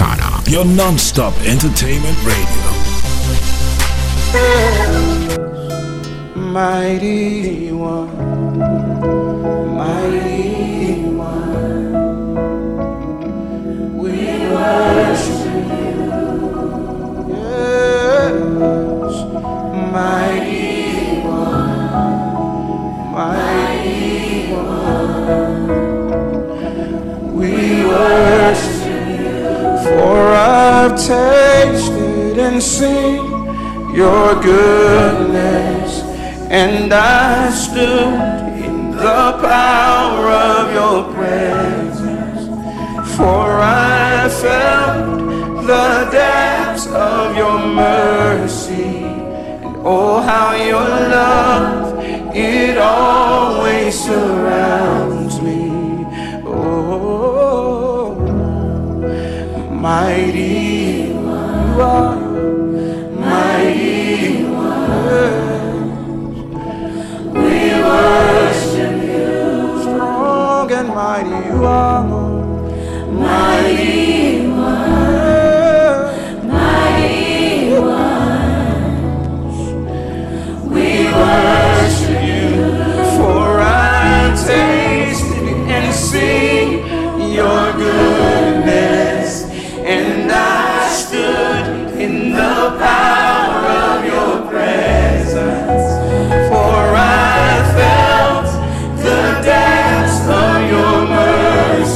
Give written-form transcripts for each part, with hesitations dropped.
Americana, your non-stop entertainment radio. Mighty One, Mighty One, we worship you. Yes, Mighty One, Mighty One, we worship you. For I've tasted and seen your goodness, and I stood in the power of your presence. For I felt the depths of your mercy, and oh how your love, it always surrounds me. Oh, mighty you are, mighty one, we worship you. Strong and mighty you are, mighty one, mighty one, we worship you. For I tasted and seen your goodness, and I stood in the power of your presence. For I felt the depths of your mercy,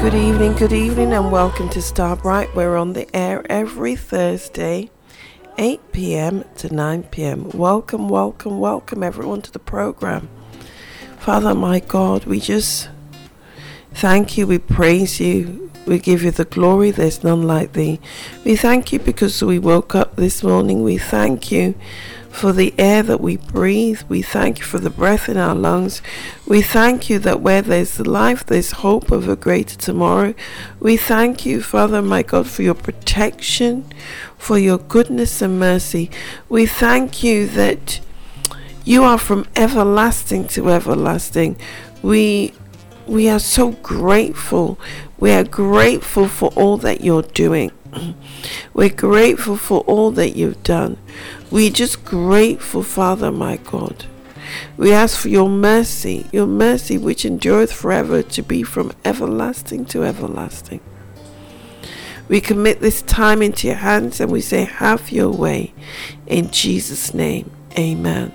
Good evening, and welcome to Star Bright. We're on the air every Thursday, 8 p.m. to 9 p.m. Welcome everyone to the program. Father, my God, we just thank you, we praise you, we give you the glory, there's none like thee. We thank you because we woke up this morning. We thank you for the air that we breathe. We thank you for the breath in our lungs. We thank you that where there's life, there's hope of a greater tomorrow. We thank you, Father, my God, for your protection, for your goodness and mercy. We thank you that you are from everlasting to everlasting. We are so grateful. We are grateful for all that you're doing. We're grateful for all that you've done. We're just grateful, Father, my God. We ask for your mercy which endureth forever, to be from everlasting to everlasting. We commit this time into your hands and we say, have your way. In Jesus' name, amen.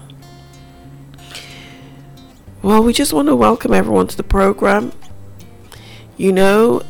Well, we just want to welcome everyone to the program. You know,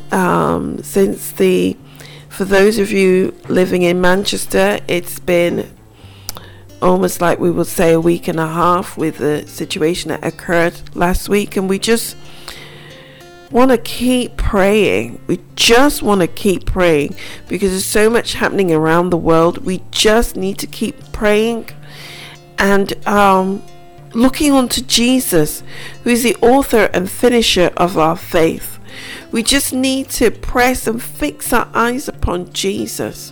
for those of you living in Manchester, it's been almost like we would say a week and a half with the situation that occurred last week, and we just want to keep praying. We just want to keep praying because there's so much happening around the world. We just need to keep praying and looking unto Jesus, who is the author and finisher of our faith. We just need to press and fix our eyes upon Jesus.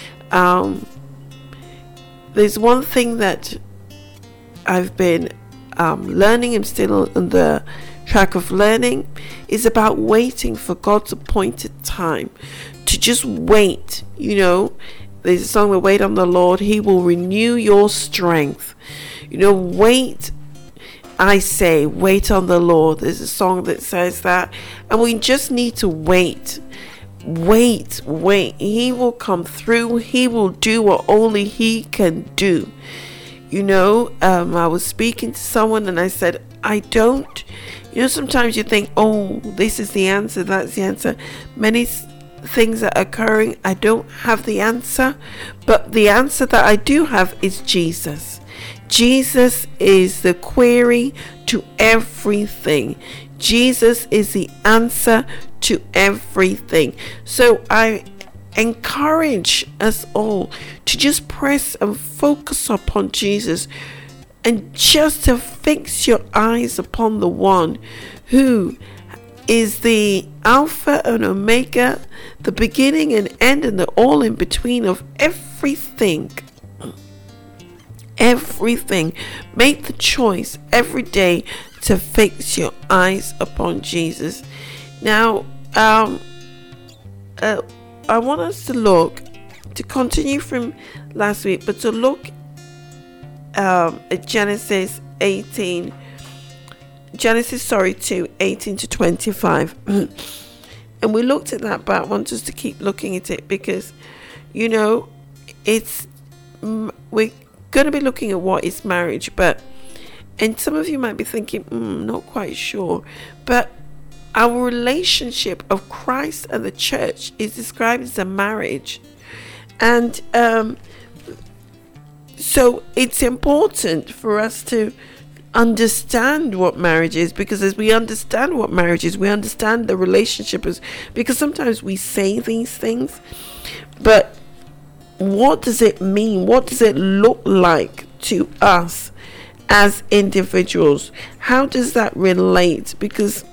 There's one thing that I've been learning, and still on the track of learning, is about waiting for God's appointed time. To just wait. You know, there's a song that wait on the Lord, he will renew your strength. You know, wait. I say, wait on the Lord. There's a song that says that, and we just need to wait. Wait. He will come through. He will do what only he can do. You know, I was speaking to someone and I said, sometimes you think, oh, this is the answer, that's the answer. Many things are occurring. I don't have the answer, but the answer that I do have is Jesus. Jesus is the query to everything. Jesus is the answer to everything. So I encourage us all to just press and focus upon Jesus, and just to fix your eyes upon the one who is the Alpha and Omega, the beginning and end, and the all in between of everything. Everything. Make the choice every day to fix your eyes upon Jesus. Now, I want us to continue from last week, but to look at Genesis 2, 18 to 25. And we looked at that, but I want us to keep looking at it because, you know, we're going to be looking at what is marriage, and some of you might be thinking, not quite sure, but our relationship of Christ and the church is described as a marriage. And so it's important for us to understand what marriage is, because as we understand what marriage is, we understand the relationship is, because sometimes we say these things, but what does it mean? What does it look like to us as individuals? How does that relate? Because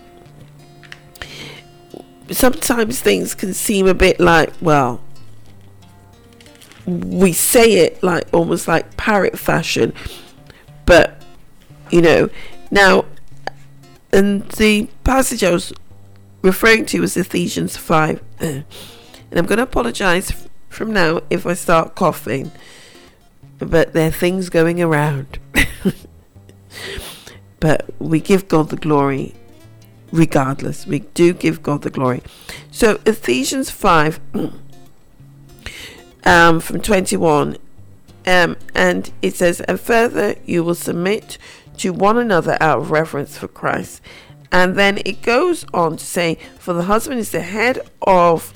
sometimes things can seem a bit like, well, we say it like almost like parrot fashion, but you know, now, and the passage I was referring to was Ephesians 5, and I'm going to apologize from now if I start coughing, but there are things going around. But we give God the glory regardless. We do give God the glory. So Ephesians 5 from 21, and it says, and further you will submit to one another out of reverence for Christ. And then it goes on to say, for the husband is the head of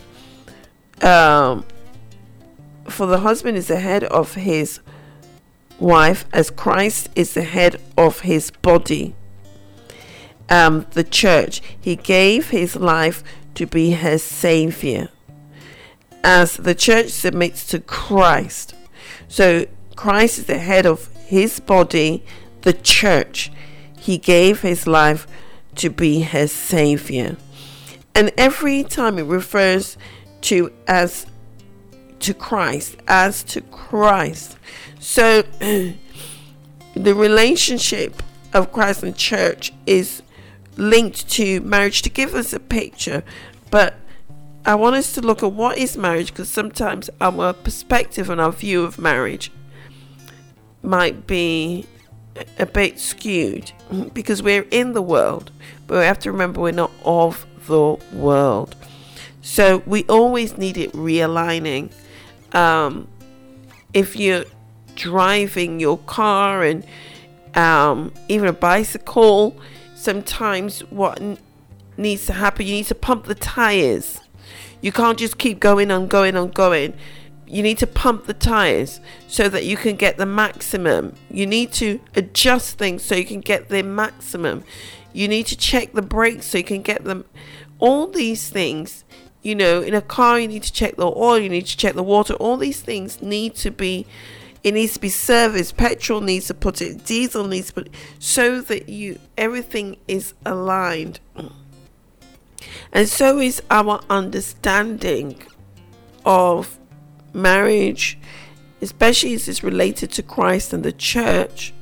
his wife, as Christ is the head of his body, the church. He gave his life to be her savior, as the church submits to Christ. So Christ is the head of his body, the church. He gave his life to be her savior. And every time it refers to as to Christ, as to Christ. So the relationship of Christ and church is linked to marriage, to give us a picture. But I want us to look at what is marriage, because sometimes our perspective and our view of marriage might be a bit skewed, because we're in the world, but we have to remember we're not of the world. So we always need it realigning. If you're driving your car and even a bicycle, sometimes what needs to happen, you need to pump the tires. You can't just keep going on going. You need to pump the tires so that you can get the maximum. You need to adjust things so you can get the maximum. You need to check the brakes so you can get them. All these things, you know, in a car, you need to check the oil, you need to check the water. All these things need to be, it needs to be serviced. Petrol needs to put it, diesel needs to put it, so that everything is aligned. And so is our understanding of marriage, especially as it's related to Christ and the church.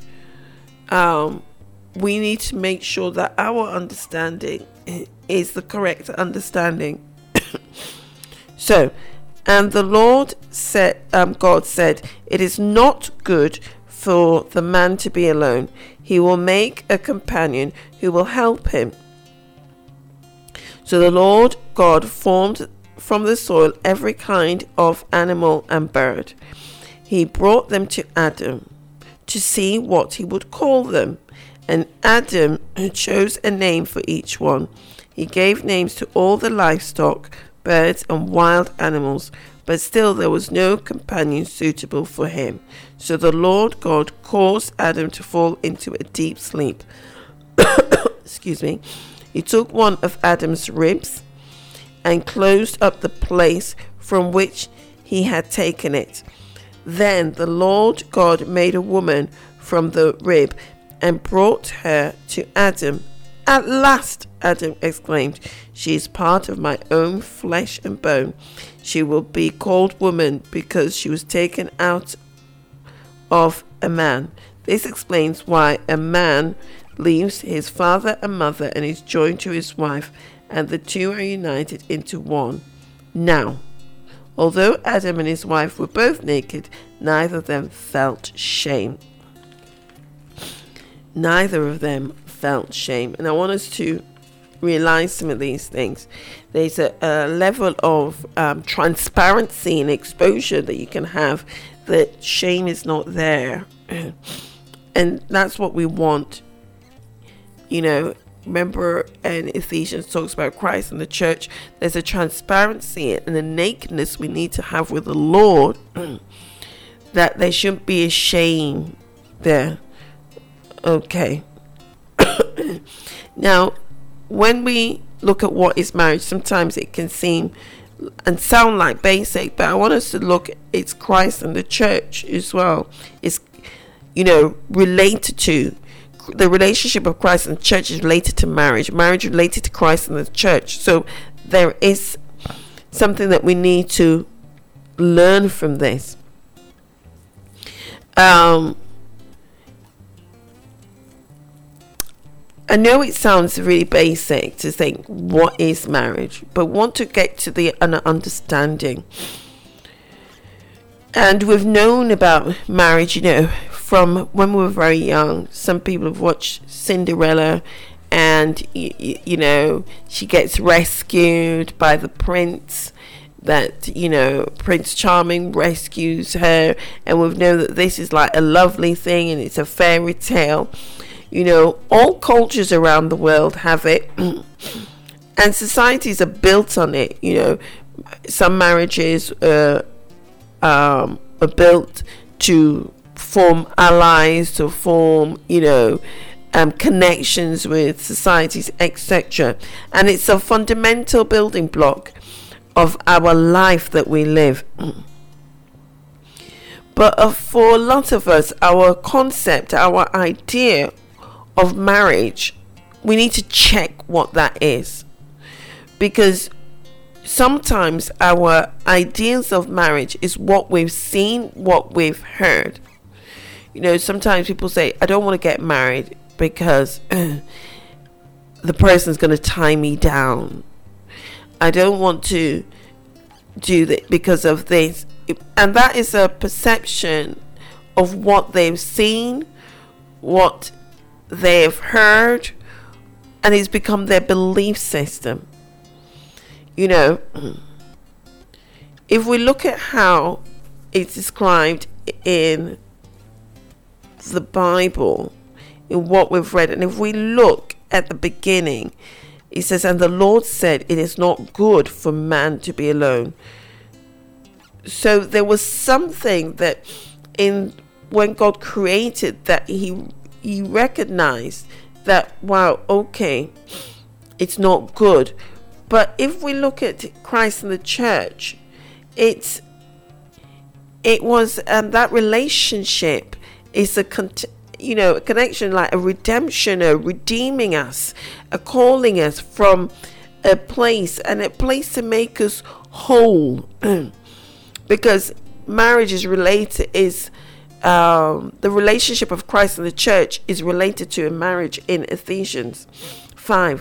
We need to make sure that our understanding is the correct understanding. So, and the Lord said, God said, it is not good for the man to be alone. He will make a companion who will help him. So the Lord God formed from the soil every kind of animal and bird. He brought them to Adam to see what he would call them. And Adam chose a name for each one. He gave names to all the livestock, birds and wild animals, but still there was no companion suitable for him. So the Lord God caused Adam to fall into a deep sleep. Excuse me. He took one of Adam's ribs and closed up the place from which he had taken it. Then the Lord God made a woman from the rib and brought her to Adam. At last, Adam exclaimed, she is part of my own flesh and bone. She will be called woman because she was taken out of a man. This explains why a man leaves his father and mother and is joined to his wife, and the two are united into one. Now, although Adam and his wife were both naked, neither of them felt shame. Neither of them felt shame. And I want us to realize some of these things. There's a level of transparency and exposure that you can have, that shame is not there. And that's what we want. You know, remember in Ephesians talks about Christ and the church. There's a transparency and a nakedness we need to have with the Lord, that there shouldn't be a shame there. Okay. Now, when we look at what is marriage, sometimes it can seem and sound like basic, but I want us to look, it's Christ and the church as well. It's, you know, related to the relationship of Christ and the church is related to marriage. Marriage related to Christ and the church. So there is something that we need to learn from this. I know it sounds really basic to think what is marriage, but want to get to the understanding. And we've known about marriage, you know, from when we were very young. Some people have watched Cinderella, and you know, she gets rescued by the prince. That, you know, Prince Charming rescues her, and we've known that this is like a lovely thing and it's a fairy tale. All cultures around the world have it, and societies are built on it. Some marriages are built to form allies, to form, connections with societies, etc. And it's a fundamental building block of our life that we live. But for a lot of us, our concept, our idea of marriage, we need to check what that is. Because sometimes our ideas of marriage is what we've seen, what we've heard. Sometimes people say, I don't want to get married because the person's going to tie me down. I don't want to do that because of this. And that is a perception of what they've seen, what they've heard, and it's become their belief system. If we look at how it's described in the Bible, in what we've read, and if we look at the beginning, it says, and the Lord said, it is not good for man to be alone. So there was something that when God created, that he recognized that, wow, okay, it's not good. But if we look at Christ and the church, it was that relationship is a connection, like a redemption, a redeeming us, a calling us from a place to make us whole. Because marriage is related, the relationship of Christ and the church is related to a marriage in Ephesians 5.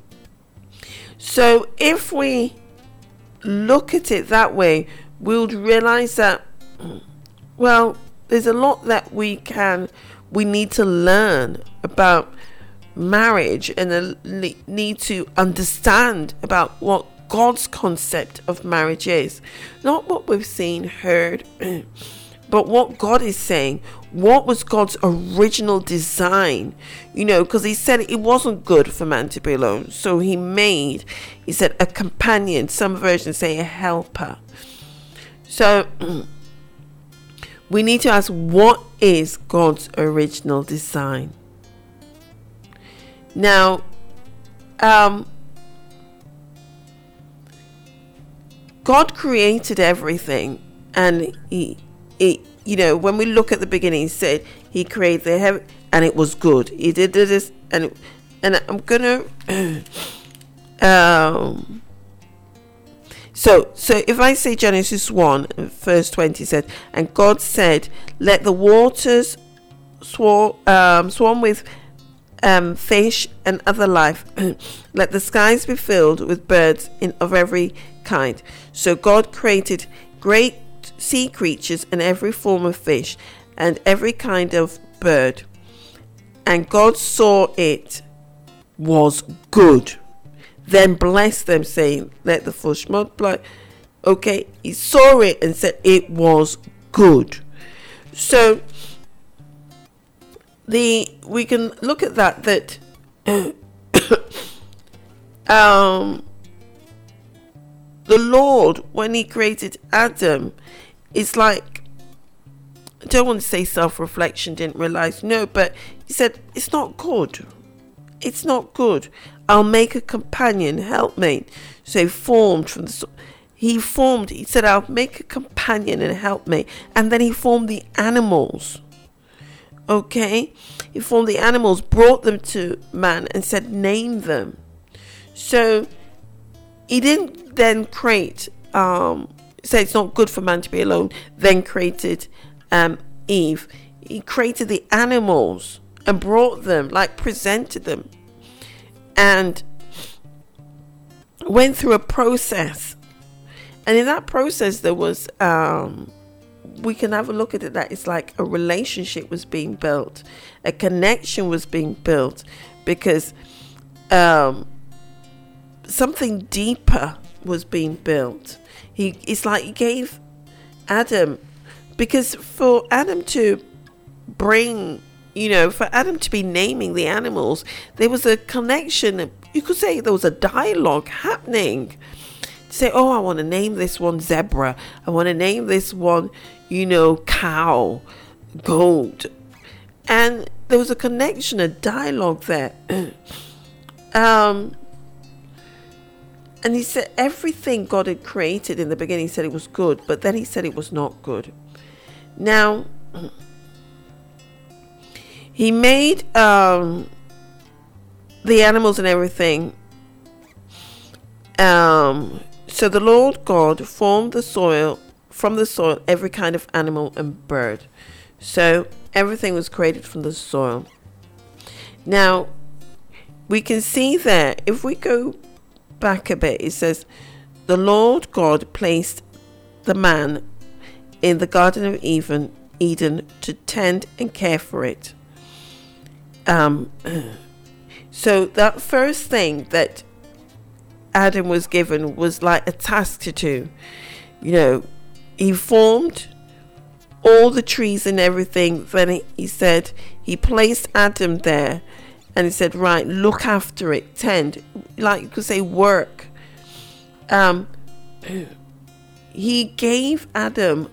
So if we look at it that way, we'll realize that, well, there's a lot that we need to learn about marriage, and need to understand about what God's concept of marriage is. Not what we've seen, heard, but what God is saying. What was God's original design? Because he said it wasn't good for man to be alone. So he said a companion. Some versions say a helper. So we need to ask, what is God's original design? Now, God created everything, and he when we look at the beginning, he said he created the heaven and it was good. He did this, and I'm gonna so if I say Genesis 1 verse 20 said, and God said, let the waters swarm with fish and other life, let the skies be filled with birds of every kind. So God created great sea creatures and every form of fish and every kind of bird, and God saw it was good. Then blessed them, saying, let the fish multiply. Okay, he saw it and said it was good. So we can look at that the Lord, when he created Adam, it's like, I don't want to say self-reflection, didn't realize, no, but he said it's not good. It's not good. I'll make a companion, helpmate. So he said, I'll make a companion and helpmate. And then he formed the animals. Okay? He formed the animals, brought them to man and said, name them. So he didn't then create, say it's not good for man to be alone, then created Eve. He created the animals and brought them, like presented them, and went through a process. And in that process there was, we can have a look at it, that it's like a relationship was being built, a connection was being built, because something deeper was being built. It's like he gave Adam, because for Adam to bring, for Adam to be naming the animals, there was a connection. You could say there was a dialogue happening. Say, oh, I want to name this one zebra. I want to name this one, cow, goat. And there was a connection, a dialogue there. And he said everything God had created in the beginning, he said it was good, but then he said it was not good. Now, he made the animals and everything. So the Lord God formed from the soil every kind of animal and bird. So everything was created from the soil. Now, we can see there, if we go back a bit, it says, the Lord God placed the man in the Garden of Eden to tend and care for it. So that first thing that Adam was given was like a task to do. He formed all the trees and everything. Then he said he placed Adam there, and he said, right, look after it, tend, like you could say, work. He gave Adam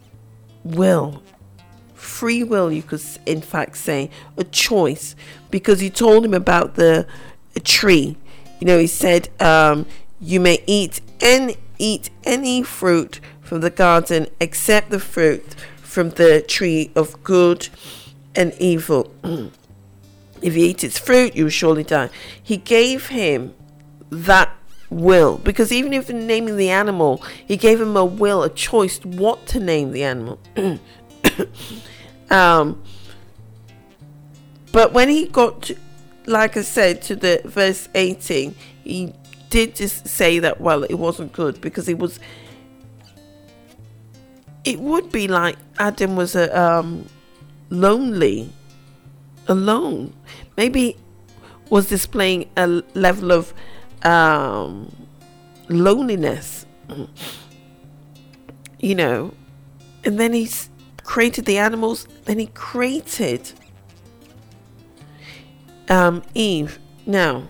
free will, you could in fact say, a choice, because he told him about a tree. He said, you may eat any fruit from the garden except the fruit from the tree of good and evil. If you eat its fruit, you will surely die. He gave him that will, because even if naming the animal, he gave him a will, a choice what to name the animal. But when he got to, like I said, to the verse 18, he did just say that, well, it wasn't good, because it would be like Adam was lonely, alone. Maybe was displaying a level of loneliness, and then he created the animals, then he created Eve. Now,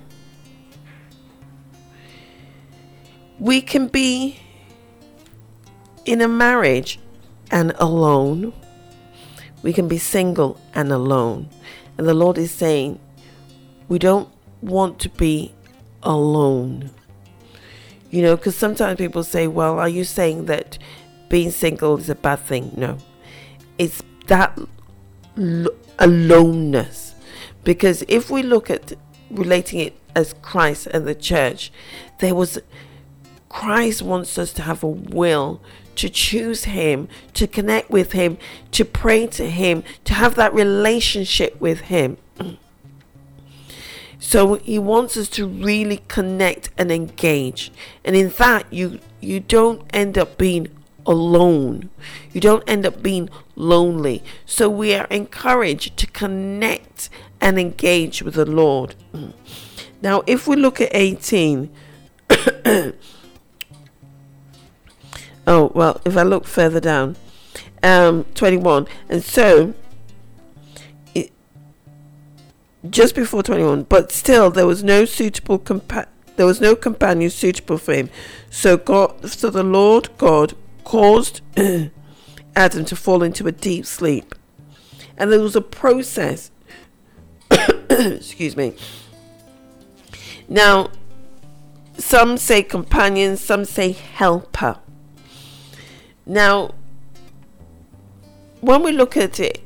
we can be in a marriage and alone. We can be single and alone. And the Lord is saying, we don't want to be alone. Because sometimes people say, well, are you saying that being single is a bad thing? No. It's that aloneness. Because if we look at relating it as Christ and the church, Christ wants us to have a will to choose him, to connect with him, to pray to him, to have that relationship with him. So he wants us to really connect and engage. And in that, you don't end up being alone. You don't end up being lonely. So we are encouraged to connect and engage with the Lord. Now, if we look at 18, if I look further down, 21, and so just before 21, but still there was no companion suitable for him. So the Lord God caused Adam to fall into a deep sleep, and there was a process. Excuse me. Now, some say companion, some say helper. Now, when we look at it,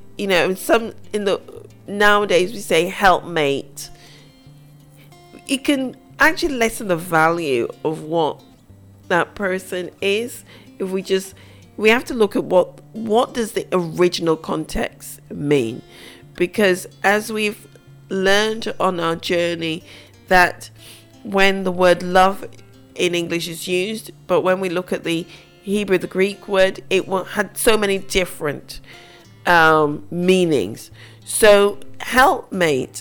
nowadays we say helpmate. It can actually lessen the value of what that person is. If we have to look at what does the original context mean, because as we've learned on our journey that when the word love in English is used, but when we look at the Hebrew, the Greek word, it had so many different meanings. So helpmate.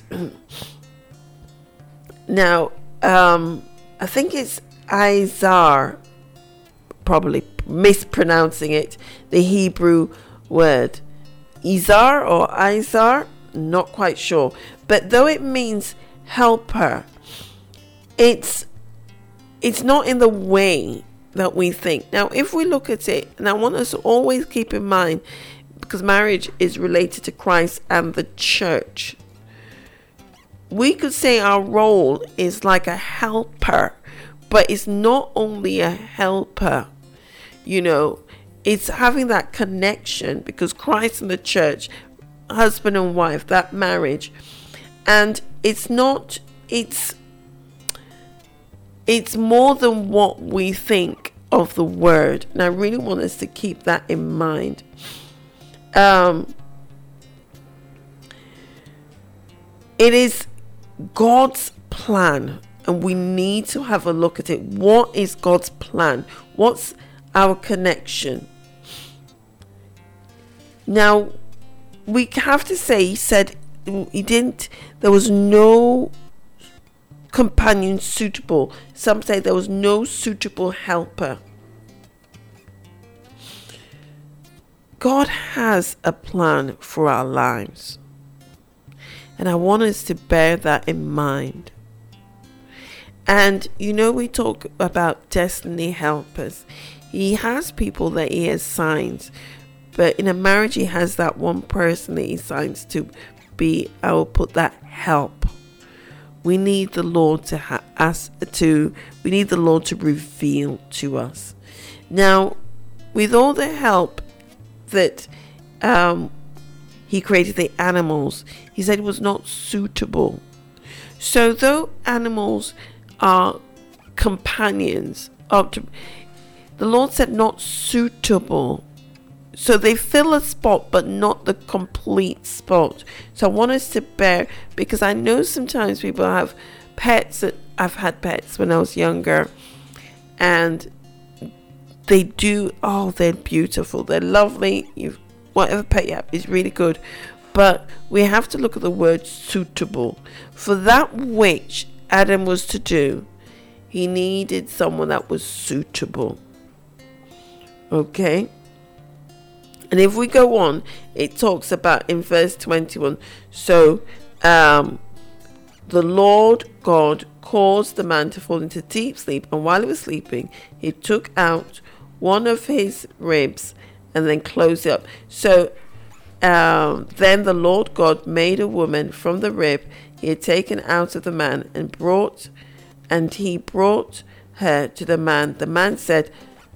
Now, I think it's Izar, probably mispronouncing it, the Hebrew word. Izar or Izar. not quite sure. But though it means helper, it's not in the way that we think. Now, if we look at it, and I want us to always keep in mind, because marriage is related to Christ and the church, we could say our role is like a helper, but it's not only a helper, it's having that connection, because Christ and the church, husband and wife, that marriage, and it's more than what we think of the word. And I really want us to keep that in mind. It is God's plan, and we need to have a look at it. What is God's plan? What's our connection? Now, we have to say, he said there was no companion suitable. Some say there was no suitable helper. God has a plan for our lives, and I want us to bear that in mind. And we talk about destiny helpers. He has people that he assigns, but in a marriage he has that one person that he assigns to be, I will put that help. We need the Lord we need the Lord to reveal to us. Now, with all the help that he created the animals, he said it was not suitable. So though animals are companions, the Lord said not suitable. So they fill a spot, but not the complete spot. So I want us to bear, because I know sometimes people have pets. I've had pets when I was younger, and they're beautiful, they're lovely. Whatever pet you have is really good, but we have to look at the word suitable. For that which Adam was to do, he needed someone that was suitable. Okay. And if we go on, it talks about in verse 21. So, the Lord God caused the man to fall into deep sleep, and while he was sleeping, he took out one of his ribs and then closed it up. So, then the Lord God made a woman from the rib he had taken out of the man, and he brought her to the man. The man said,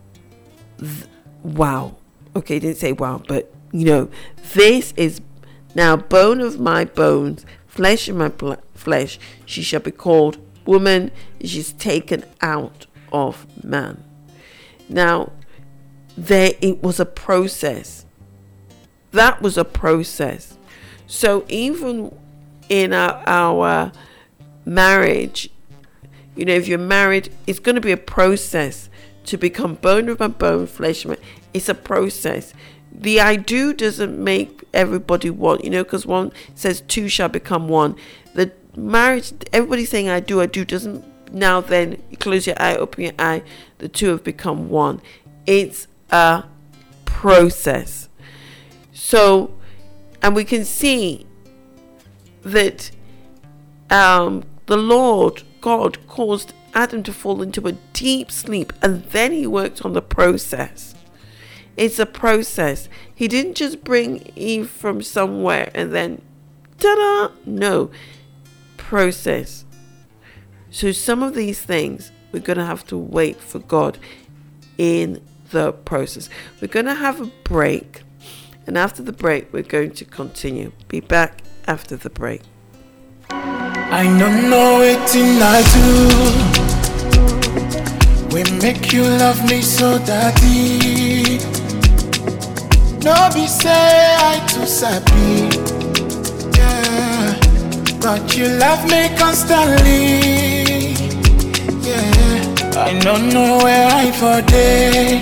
wow. Okay, he didn't say wow, but this is now bone of my bones, flesh of my flesh. She shall be called woman. She's taken out of man. Now, it was a process. That was a process. So even in our marriage, if you're married, it's going to be a process to become bone of my bone, flesh of my. It's a process. The I do doesn't make everybody one, because one says two shall become one. The marriage, everybody saying I do doesn't now then you close your eye, open your eye, the two have become one. It's a process. So, and we can see that the Lord God caused Adam to fall into a deep sleep, and then he worked on the process. It's a process. He didn't just bring Eve from somewhere and then ta-da! No. Process. So some of these things we're going to have to wait for God in the process. We're going to have a break, and after the break we're going to continue. Be back after the break. I don't know it in I do. We make you love me so daddy. No be say I too sappy, yeah. But you love me constantly, yeah. I don't know where I for day.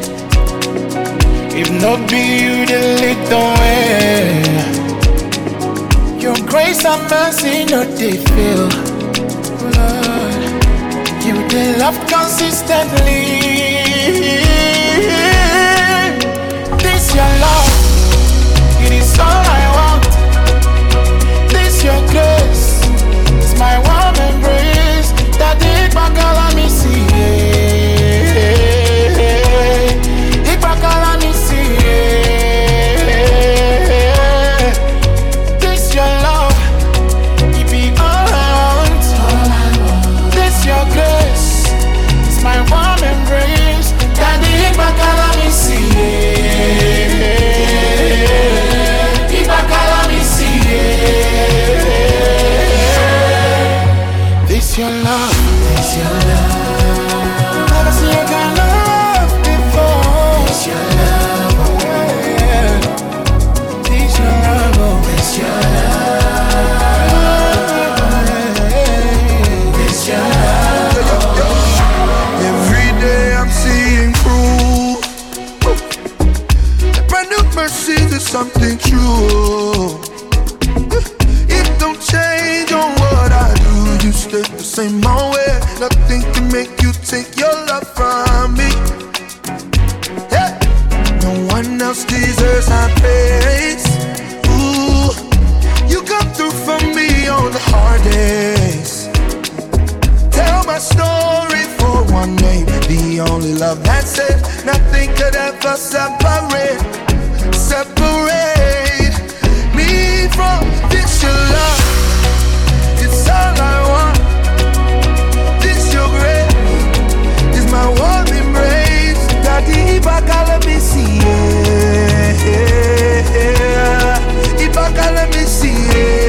If not be you, the little way. Your grace and mercy, no they feel, Lord. You they love consistently. This your love, it is all I want. something true. It don't change on what I do. You stay the same old way. Nothing can make you take your love from me. Yeah. No one else deserves our praise. Ooh, you come through for me on the hard days. Tell my story for one day. The only love that's it. Nothing could ever separate me from this your love. It's all I want. This your grace is my warm embrace. Daddy, let me see it. Let me see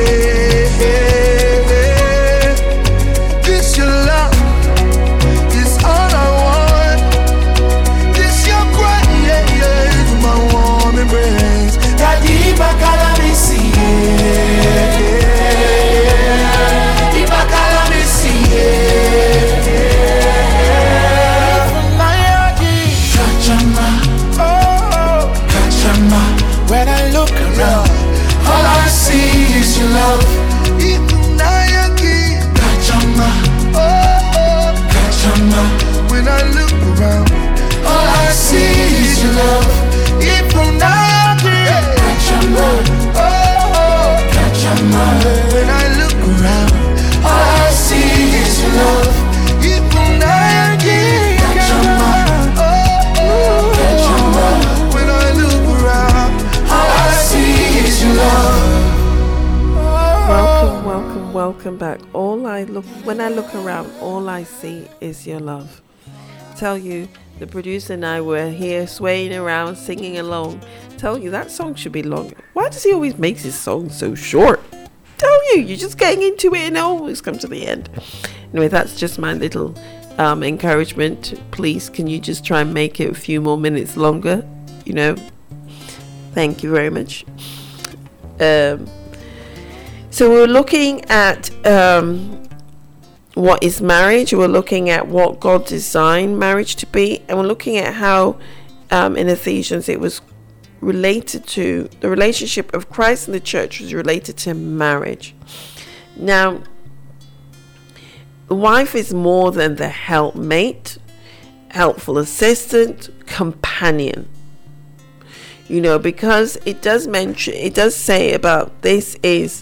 it. This your love is all I want. This your grace, my warm embrace. Daddy, let me see it. Let me see it. Kachama, when I look around, all I see is your love. Kachama, Kachama, when I look around, all I see is your love. Kachama, Kachama, when I look around, all I see is your love. Kachama, Kachama, when I look around, all I see is your love. Welcome back. When I look around, all I see is your love. Tell you, the producer and I were here swaying around, singing along. Tell you that song should be longer. Why does he always make his song so short? Tell you, you're just getting into it and it always comes to the end. Anyway, that's just my little encouragement. Please, can you just try and make it a few more minutes longer? Thank you very much. So we're looking at what is marriage. We're looking at what God designed marriage to be, and we're looking at how in Ephesians it was related to the relationship of Christ and the church was related to marriage. Now, the wife is more than the helpmate, helpful assistant, companion. Because it does say about this is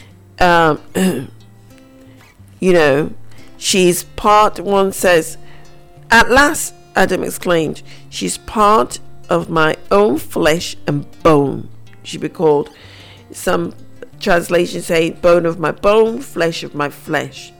she's part. One says, at last, Adam exclaimed, she's part of my own flesh and bone. She be called, some translations say, bone of my bone, flesh of my flesh.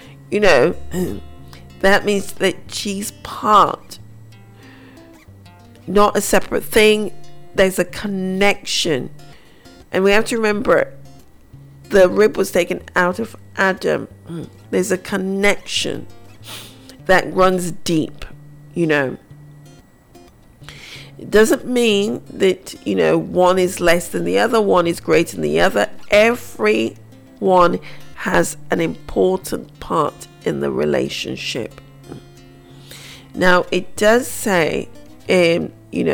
That means that she's part, not a separate thing. There's a connection. And we have to remember, the rib was taken out of Adam. There's a connection that runs deep, It doesn't mean that, one is less than the other, one is greater than the other. Everyone has an important part in the relationship. Now, it does say in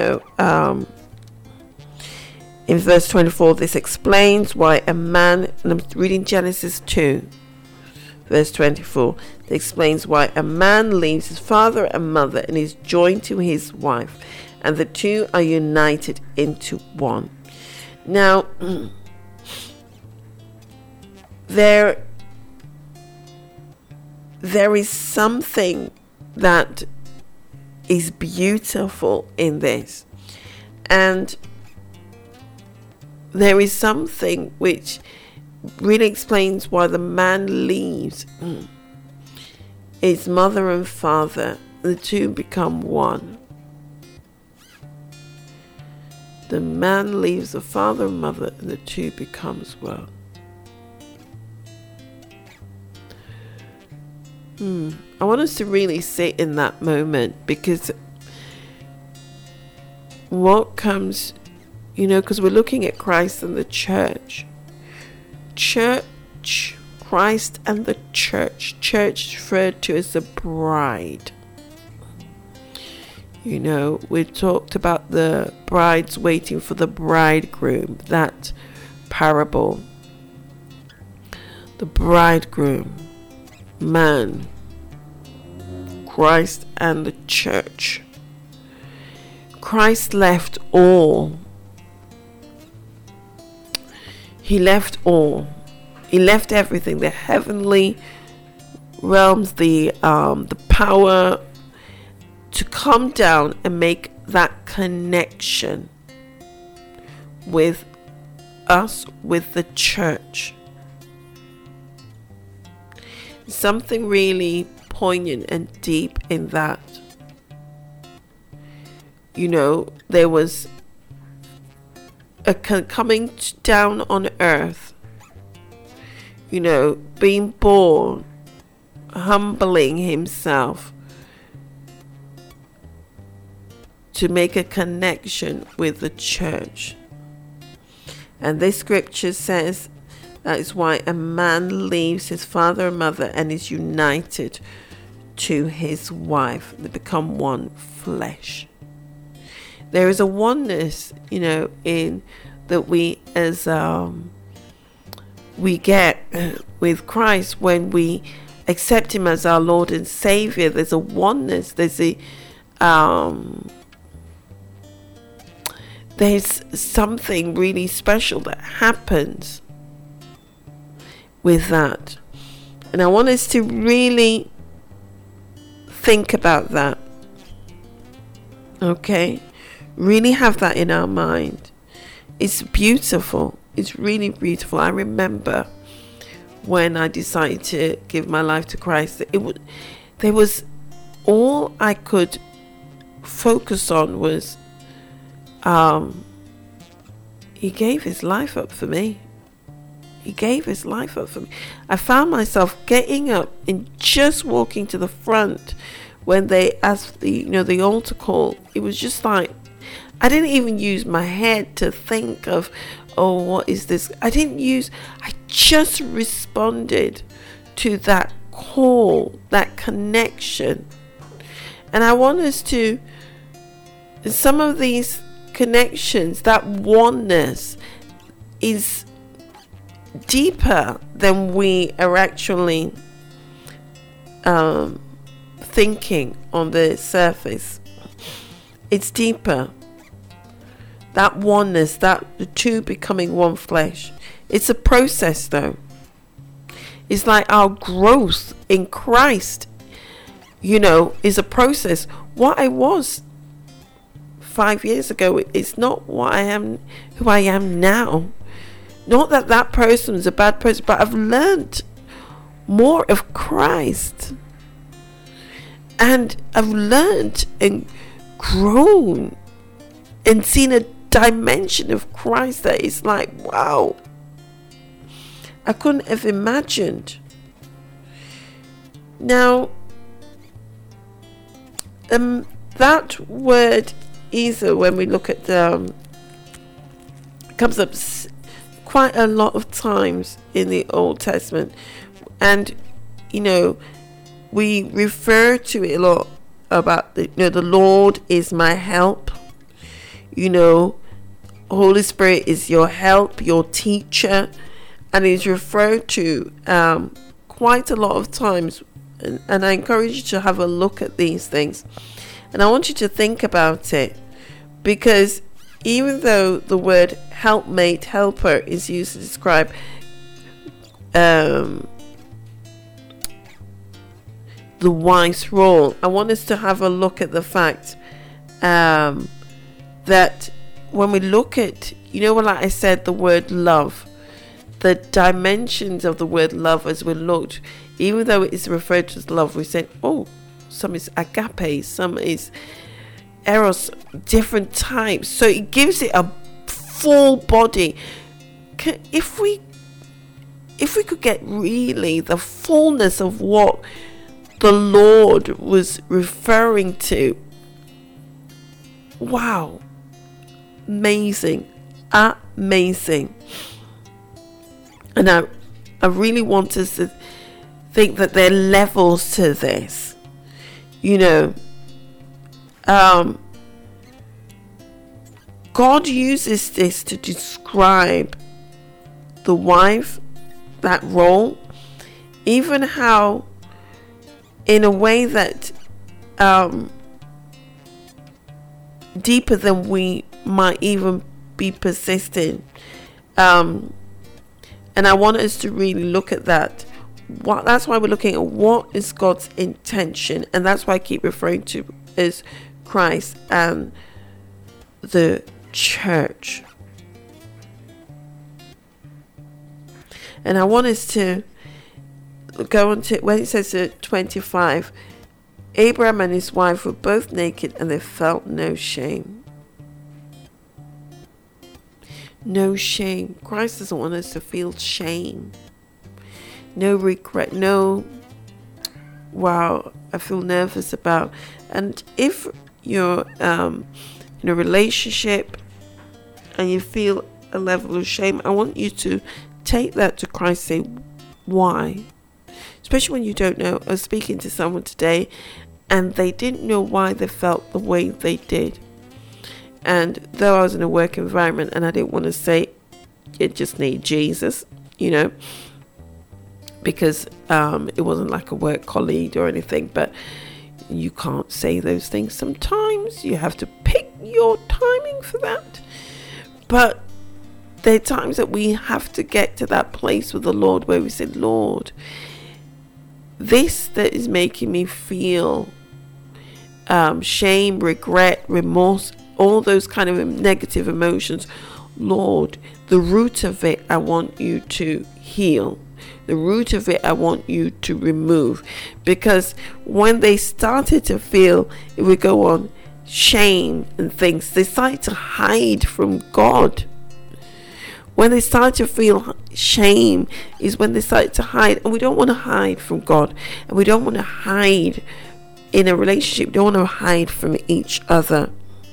verse 24, this explains why a man, and I'm reading Genesis 2, verse 24, it explains why a man leaves his father and mother and is joined to his wife, and the two are united into one. Now, there is something that is beautiful in this, and there is something which really explains why the man leaves his mother and father. The two become one. The man leaves the father and mother, and the two becomes one. I want us to really sit in that moment, because what comes, because we're looking at Christ and the church. Christ and the church. Church referred to as the bride. We talked about the brides waiting for the bridegroom, that parable. The bridegroom, man, Christ and the church. Christ left all. He left all. He left everything, the heavenly realms, the power, to come down and make that connection with us, with the church. Something really poignant and deep in that. There was a coming down on earth, being born, humbling himself to make a connection with the church. And this scripture says that is why a man leaves his father and mother and is united to his wife. They become one flesh. There is a oneness, in that we we get with Christ when we accept him as our Lord and Savior. There's a oneness. There's something really special that happens with that. And I want us to really think about that. Okay? Really have that in our mind. It's beautiful. It's really beautiful. I remember when I decided to give my life to Christ, there was all I could focus on was he gave his life up for me. He gave his life up for me. I found myself getting up and just walking to the front when they asked the altar call. It was just like, I didn't even use my head to think of, oh, what is this? I just responded to that call, that connection. And I want us to, some of these connections, that oneness is deeper than we are actually thinking on the surface. It's deeper. That oneness, that the two becoming one flesh. It's a process though. It's like our growth in Christ, is a process. What I was 5 years ago, it's not who I am now. Not that person is a bad person, but I've learned more of Christ. And I've learned and grown and seen a dimension of Christ that is like, wow, I couldn't have imagined. Now, that word either, when we look at comes up quite a lot of times in the Old Testament, and we refer to it a lot about the Lord is my help. Holy Spirit is your help, your teacher, and it's referred to quite a lot of times. And I encourage you to have a look at these things, and I want you to think about it, because even though the word helpmate, helper, is used to describe the wife's role, I want us to have a look at the fact that when we look at, like I said, the word love, the dimensions of the word love as we looked, even though it is referred to as love, we said, oh, some is agape, some is eros, different types. So it gives it a full body. If we could get really the fullness of what the Lord was referring to, wow, amazing. And I really want us to think that there are levels to this. God uses this to describe the wife, that role, even how in a way that deeper than we might even be persisting. And I want us to really look at that. That's why we're looking at what is God's intention, and that's why I keep referring to as Christ and the church. And I want us to go on to when it says 25, Abraham and his wife were both naked and they felt no shame. No shame. Christ doesn't want us to feel shame. No regret. No, wow, I feel nervous about. And if you're in a relationship and you feel a level of shame, I want you to take that to Christ. Say, why? Especially when you don't know. I was speaking to someone today and they didn't know why they felt the way they did. And though I was in a work environment and I didn't want to say you just need Jesus, because it wasn't like a work colleague or anything, but you can't say those things sometimes. You have to pick your timing for that. But there are times that we have to get to that place with the Lord where we say, Lord, this that is making me feel shame, regret, remorse, all those kind of negative emotions, Lord, the root of it I want you to heal. The root of it I want you to remove. Because when they started to feel, if we go on, shame and things, they started to hide from God. When they start to feel shame is when they start to hide. And we don't want to hide from God. And we don't want to hide in a relationship. We don't want to hide from each other.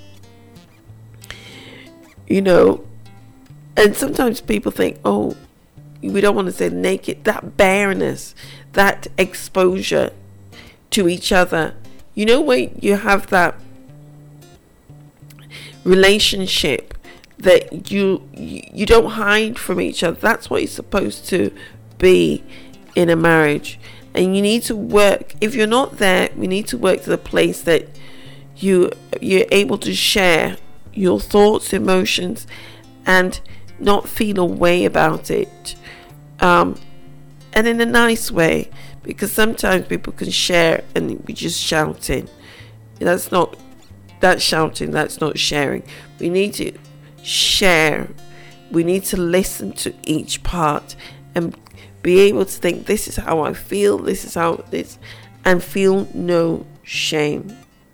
And sometimes people think, oh, we don't want to say naked. That bareness, that exposure to each other. When you have that relationship that you don't hide from each other. That's what you're supposed to be in a marriage. And you need to work. If you're not there, we need to work to the place that you're able to share your thoughts, emotions, and not feel a way about it. And in a nice way, because sometimes people can share and be just shouting. That's shouting, that's not sharing. We need to share. We need to listen to each part and be able to think, this is how I feel, this is how it is, and feel no shame.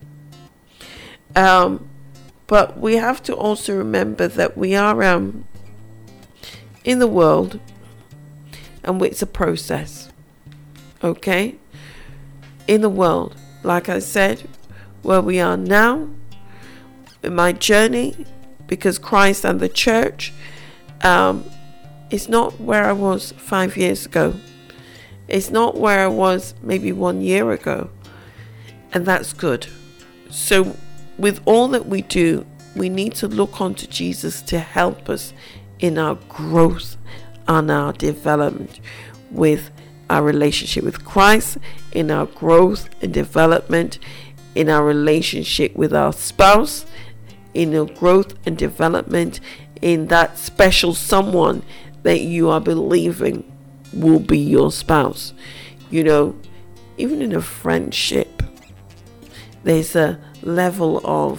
But we have to also remember that we are in the world, and it's a process. Okay? In the world, like I said, where we are now, in my journey, because Christ and the church is not where I was 5 years ago. It's not where I was maybe 1 year ago. And that's good. So with all that we do, we need to look unto Jesus to help us in our growth and our development with our relationship with Christ, in our growth and development, in our relationship with our spouse, in our growth and development in that special someone that you are believing will be your spouse. Even in a friendship, there's a level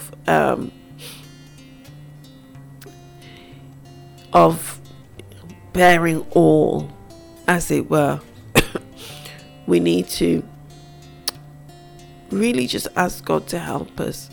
of bearing all, as it were. We need to really just ask God to help us.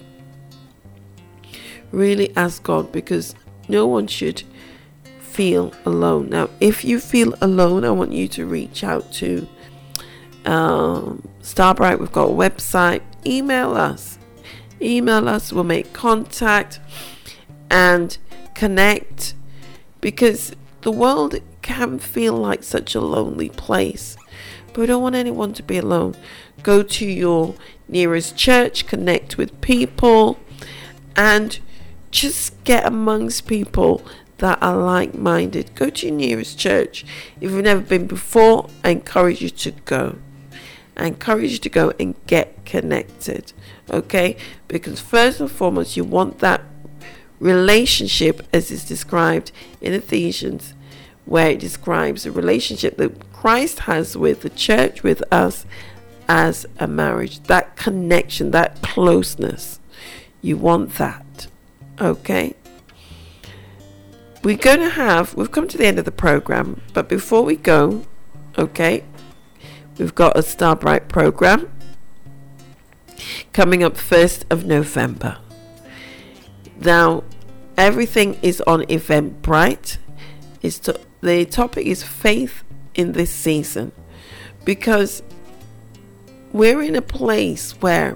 Really ask God, because no one should feel alone. Now, if you feel alone, I want you to reach out to Starbright. We've got a website. Email us. We'll make contact and connect, because the world can feel like such a lonely place. But we don't want anyone to be alone. Go to your nearest church, connect with people, and just get amongst people that are like-minded. Go to your nearest church. If you've never been before, I encourage you to go. I encourage you to go and get connected. Okay? Because first and foremost, you want that relationship as is described in Ephesians, where it describes the relationship that Christ has with the church, with us, as a marriage. That connection, that closeness. You want that. Okay? We've come to the end of the program, but before we go, okay, we've got a Starbright program coming up 1st of November. Now, everything is on Eventbrite. The topic is faith in this season, because we're in a place where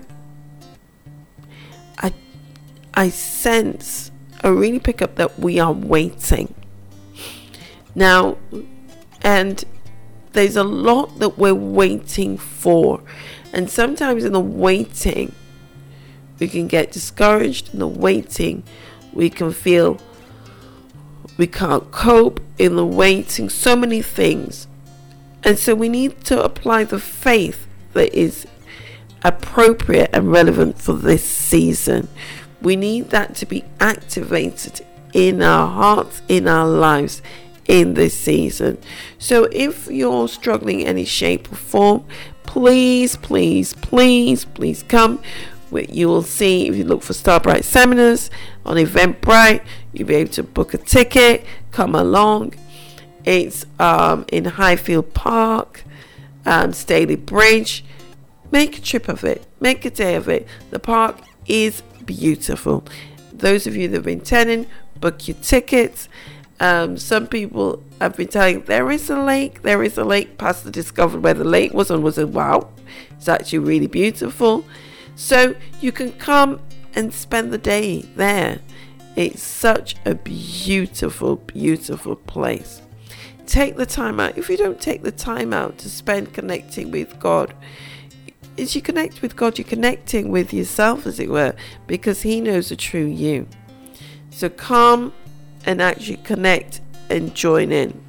I really pick up that we are waiting now, and there's a lot that we're waiting for, and sometimes in the waiting we can get discouraged. In the waiting we can feel we can't cope. In the waiting, so many things, and so we need to apply the faith that is appropriate and relevant for this season. We need that to be activated in our hearts, in our lives, in this season. So if you're struggling in any shape or form, please come. You will see, if you look for Starbright Seminars on Eventbrite, you'll be able to book a ticket, come along. It's in Highfield Park, Staley Bridge. Make a trip of it, make a day of it. The park is beautiful. Those of you that have been attending, book your tickets. Some people have been telling, there is a lake. Pastor discovered where the lake was and was a wow, it's actually really beautiful. So you can come and spend the day there. It's such a beautiful place. Take the time out. If you don't take the time out to spend connecting with God, as you connect with God, you're connecting with yourself, as it were, because He knows the true you. So come and actually connect and join in.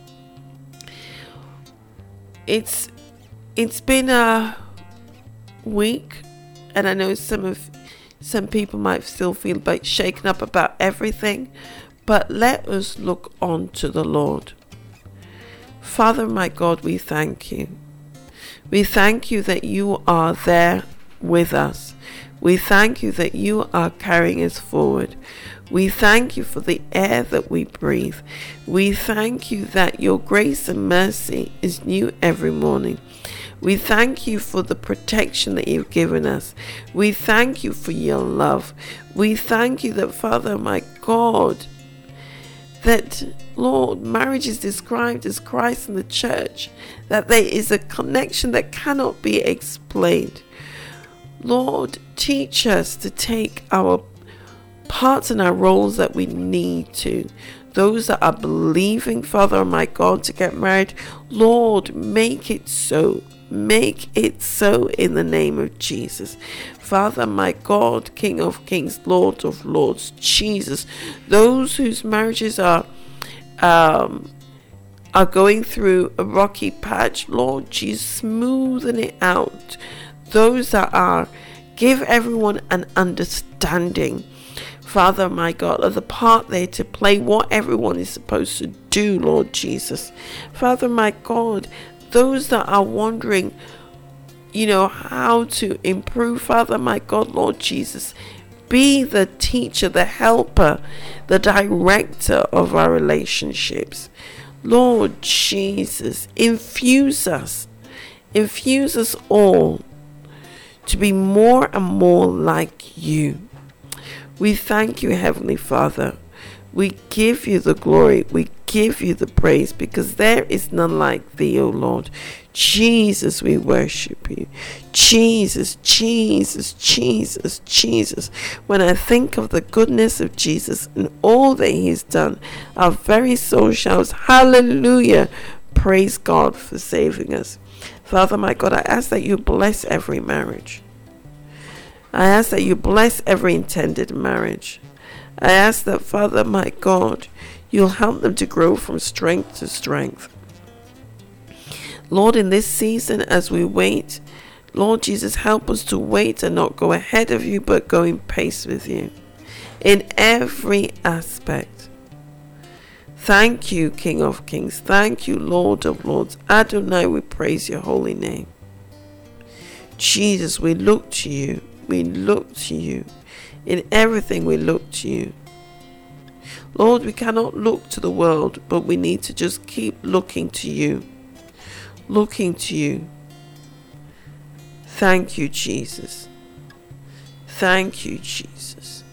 It's been a week, and I know some people might still feel a bit shaken up about everything, but let us look on to the Lord. Father, my God, we thank you. We thank you that you are there with us. We thank you that you are carrying us forward. We thank you for the air that we breathe. We thank you that your grace and mercy is new every morning. We thank you for the protection that you've given us. We thank you for your love. We thank you that, Father, my God, that, Lord, marriage is described as Christ and the church, that there is a connection that cannot be explained. Lord, teach us to take our parts and our roles that we need to. Those that are believing, Father, my God, to get married, Lord, make it so. Make it so in the name of Jesus. Father, my God, King of kings, Lord of lords, Jesus, those whose marriages are going through a rocky patch, Lord Jesus, smoothen it out. Those that are, give everyone an understanding, Father, my God, of the part there to play, what everyone is supposed to do, Lord Jesus. Father, my God, those that are wondering, how to improve, Father, my God, Lord Jesus, be the teacher, the helper, the director of our relationships. Lord Jesus, infuse us all to be more and more like you. We thank you, Heavenly Father. We give you the glory. We give you the praise, because there is none like thee, O Lord. Jesus, we worship you. Jesus, Jesus, Jesus, Jesus. When I think of the goodness of Jesus and all that he has done, our very soul shouts, hallelujah. Praise God for saving us. Father, my God, I ask that you bless every marriage. I ask that you bless every intended marriage. I ask that, Father, my God, you'll help them to grow from strength to strength. Lord, in this season, as we wait, Lord Jesus, help us to wait and not go ahead of you, but go in pace with you in every aspect. Thank you, King of Kings. Thank you, Lord of Lords. Adonai, we praise your holy name. Jesus, we look to you. We look to you. In everything we look to you. Lord, we cannot look to the world, but we need to just keep looking to you. Looking to you. Thank you, Jesus. Thank you, Jesus.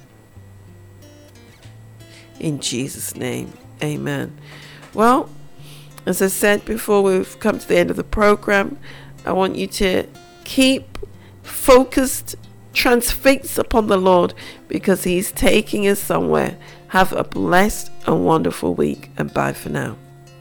In Jesus' name, amen. Well, as I said before, we've come to the end of the program. I want you to keep focused, transfixed upon the Lord, because he's taking us somewhere. Have a blessed and wonderful week, and bye for now.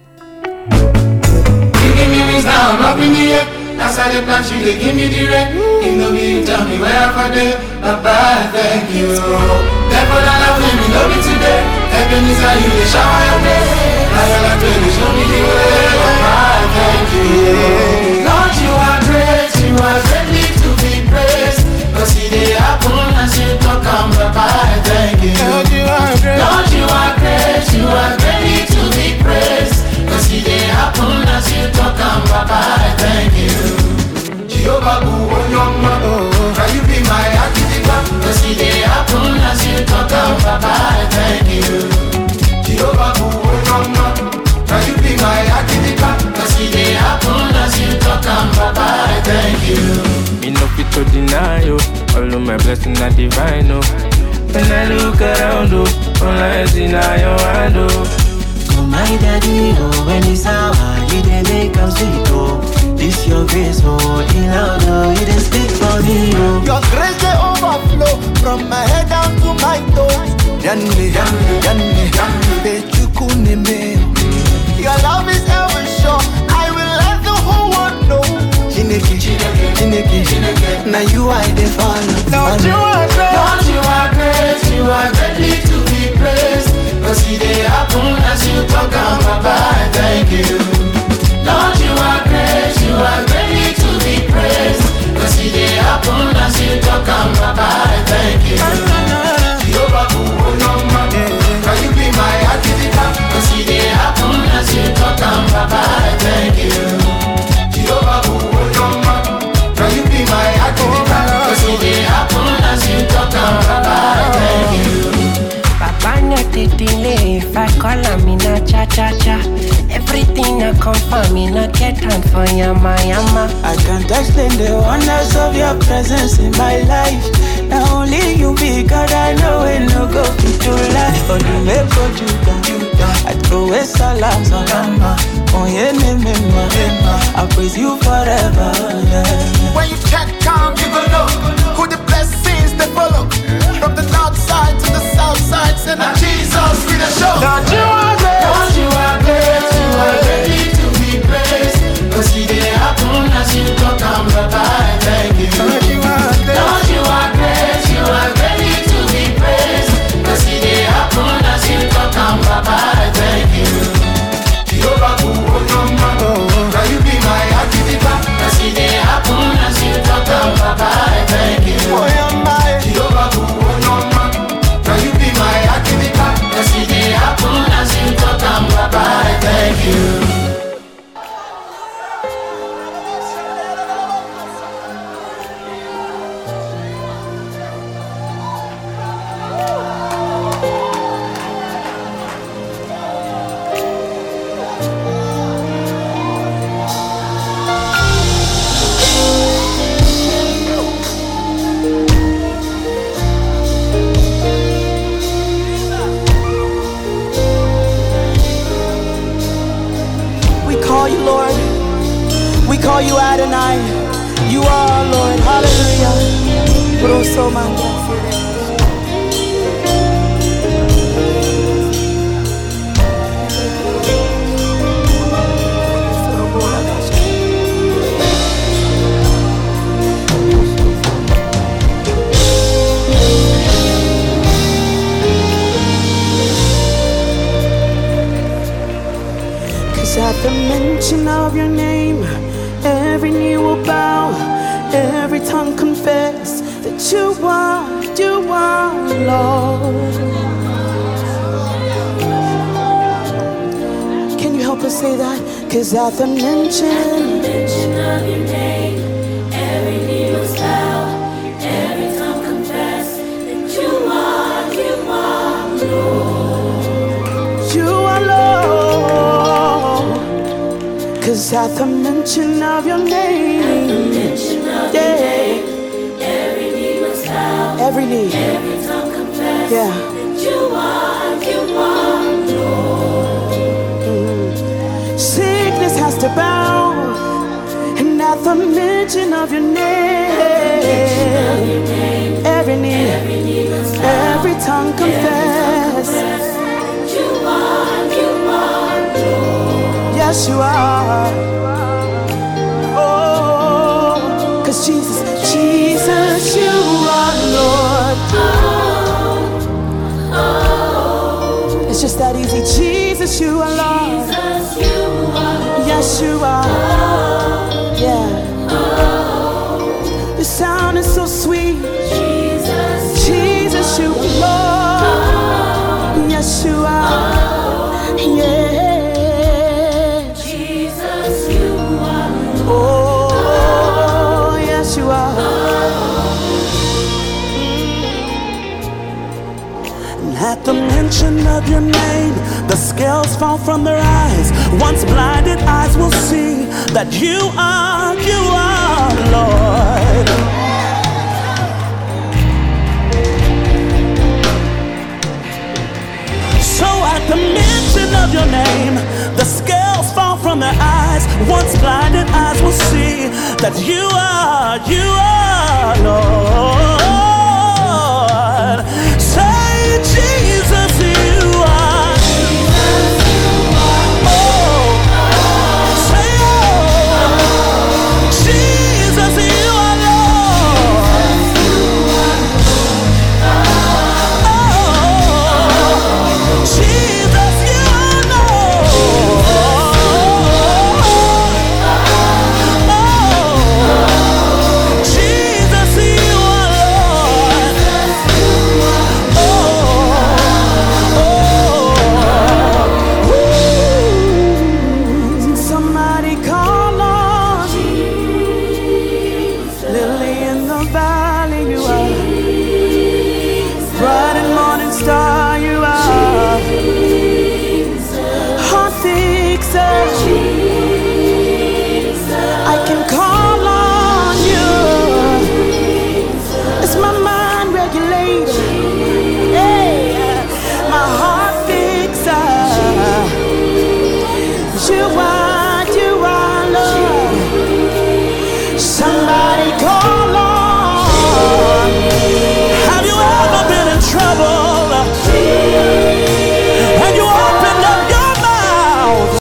Give me wings now, I'm up in the air. That's how they plant you, they give me the rent. In the way you tell me where I'm for there. Bye-bye, thank you. Therefore that love me, love me today. Heaven is how you, they shower your place. Now you're like, baby, show me the way. Bye-bye, thank you. Lord, you are great, you are greatly to be praised. Cause see they happen as you talk, I'm bye-bye, thank you. Lord, you are great. Lord, you are great, you are greatly to be praised. Cause see they happen as you talk, I'm bye-bye, thank you. Jehovah, can you be my architect? Cause see they happen as you talk, I'm bye-bye, thank you. Jehovah, can you be my architect? Cause see they happen as you talk, I'm bye-bye, thank you. Me no fit to deny you. All of my blessings are divine, oh. When I look around, oh, all I see now your hand, oh. Oh my daddy, oh, when it's hour, you dey make am sweet, oh. This your grace, oh, in loud, oh, you dey speak for me, oh. Your grace dey overflow from my head down to my toes. Yanni, Bechukuneme. Your love is ever sure. I will let the whole world know. Chineke. Now you are the follow. Lord, you are great. Lord, you are great. You are greatly to be praised. Cause see they happen as you talk, I'm bye-bye, thank you. Lord, you are great. You are greatly to be praised. Cause see they happen as you talk, I'm bye-bye, thank you. Jehovah, can you be my architect? Cause see they happen as you talk, I'm bye-bye, thank you. Jehovah, can you be my architect? Cause see they happen as you talk, I'm bye-bye, thank you. Papa not the delay. If I call him, in a cha-cha-cha. Everything I come for me, not get time for yama. I can't explain the wonders of your presence in my life. Not only you be God, I know it no go fit to life. But you make what you done. I throw a salam. Oh yeah, I praise you forever. Yeah. When you check calm, you gon' know who the blessings they follow. From the north side to the south side, send a Jesus with a show. Lord, you are great. Lord, you are great. You are ready to be praised. Cause see they happen as you talk, I'm bye-bye, thank you. Lord, you are great. Lord, you are great. You are ready to be praised. Cause see they happen as you talk, I'm bye-bye, thank you. Jehovah, can you be my architect? Cause see they happen as you talk, I'm bye-bye, thank you. Jehovah, can you be my architect? Cause see they happen as call you Adonai. You are Lord. Hallelujah. Bruso manda. At the mention of your name, every knee will bow, every tongue confess that you are Lord. Can you help us say that? 'Cause at the mention of your name, every knee will bow, every tongue confess that you are Lord. You are Lord. 'Cause at the mention of your name, yeah, every knee must bow, every knee, every tongue confess, yeah, that you are Lord. Sickness has to bow, and at the mention of your name, every knee, every tongue confess, that you are Lord. Yes, you are. Oh, 'cause Jesus, you are Lord. It's just that easy. Jesus, you are Lord. Yes, you are. Yeah. Your sound is so sweet. Jesus, you are Lord. Yes, you are. Yeah. Oh, yes, you are. And at the mention of your name, the scales fall from their eyes. Once blinded eyes will see that you are Lord. So at the mention of your name, the scales fall from their eyes. Once blinded eyes will see that you are Lord. Say, Jesus, you are. Oh, say, oh, Jesus, you are Lord. Oh, Jesus, you are Lord. Jesus, you are Lord. Ooh. Somebody call on Lily in the valley, you are. Bright and morning star, you are. Heart fixer, I can call on you. It's my mind regulator, hey, my heart fixer. You are Lord. Somebody call